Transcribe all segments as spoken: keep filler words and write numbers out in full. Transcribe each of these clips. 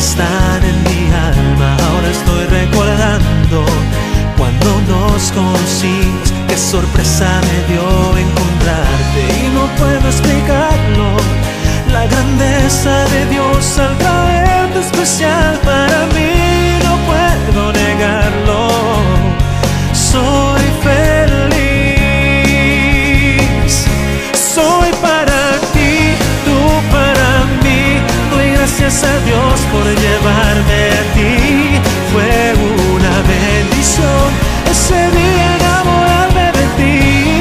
están en mi alma. Ahora estoy recordando cuando nos conocimos, qué sorpresa me dio encontrarte. Y no puedo explicarlo, la grandeza de Dios al traerte especial para mí, no puedo negarlo. Soy feliz, soy para ti, tú para mí. Doy gracias a Dios por llevarme a ti. Fue una bendición ese día enamorarme de ti.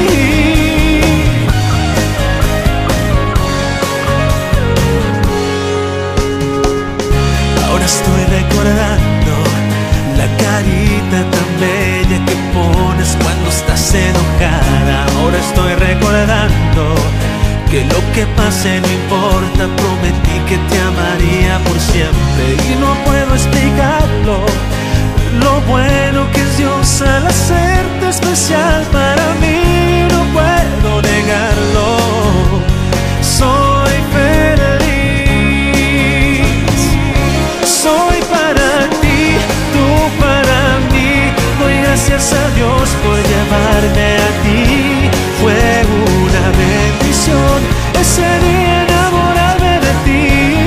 Ahora estoy recordando la carita tan bella que pones cuando estás enojada. Ahora estoy recordando que lo que pase no importa, prometí que te amaría por siempre. Y no puedo explicarlo, lo bueno que es Dios al hacerte especial para mí, no puedo negarlo. Soy feliz, soy para ti, tú para mí. Doy gracias a Dios por llevarme a ti. Fue una bendición ese día enamorarme de ti.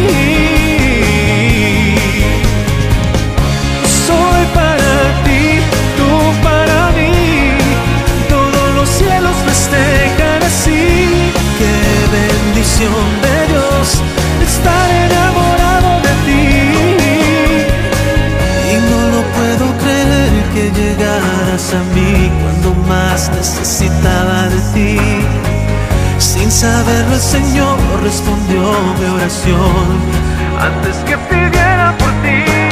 Soy para ti, tú para mí. Todos los cielos festejan así. Qué bendición de Dios estar enamorado de ti. Y no lo puedo creer que llegaras a mí cuando más necesitaba de ti. Sin saberlo el Señor respondió mi oración antes que pidiera por ti.